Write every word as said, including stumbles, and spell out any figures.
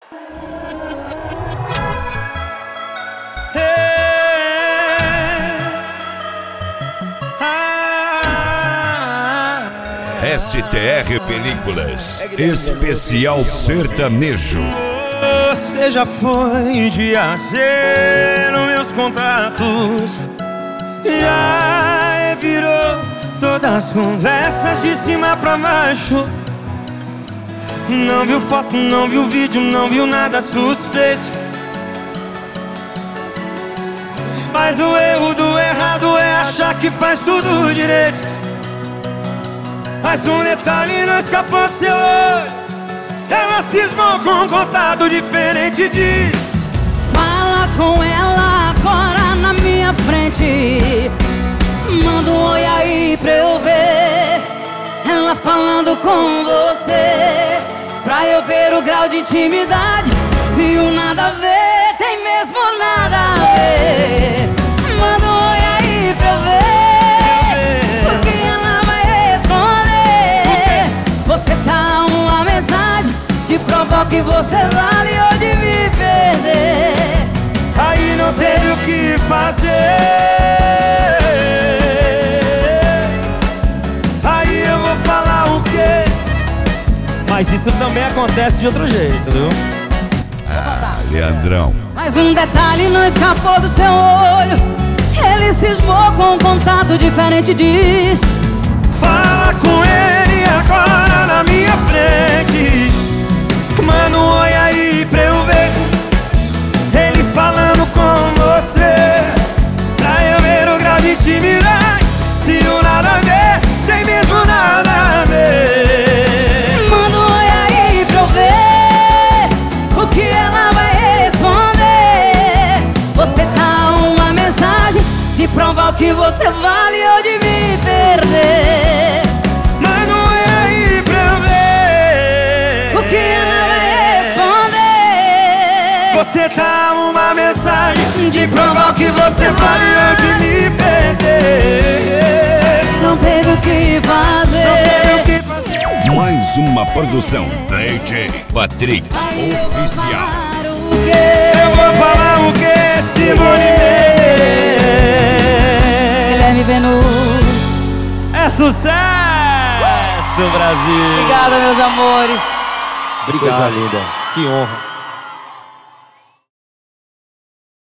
S T R Películas, especial sertanejo. Você já foi de azer nos meus contatos, já virou todas as conversas de cima pra baixo. Não viu foto, não viu vídeo, não viu nada suspeito. Mas o erro do errado é achar que faz tudo direito. Mas um detalhe não escapou do seu olho, ela cismou com um contato diferente de... Fala com ela agora na minha frente, manda um oi aí pra eu ver ela falando com você, pra eu ver o grau de intimidade. Se o nada a ver tem mesmo nada a ver, manda um oi aí pra eu ver, porque ela vai responder. Você tá uma mensagem de provar que você vale ou de me perder. Aí não teve o que fazer, aí eu vou falar o quê? Mas isso também acontece de outro jeito, viu? Ah, Leandrão. Mas um detalhe não escapou do seu olho, ele cismou com um contato diferente, diz. Fala com ele agora na minha frente, manda um oi aí pra eu ver ele falando com você, pra eu ver o grau de intimidade. Se o nada a ver tem mesmo nada a ver, manda um oi aí pra eu ver o que ela vai responder. Você tá uma mensagem de provar o que você vale ou de me perder. manda um oi aí pra eu ver O que ela vai responder. Você tá uma mensagem de provar o que você vale ou de me perder. Não teve o que fazer, Não teve o que fazer. Mais uma produção D J Patrick Oficial. Eu vou falar o que, Simone Mendes? Guilherme Venuto. É sucesso, Brasil. Obrigado, meus amores. Obrigado. Coisa linda. Que honra.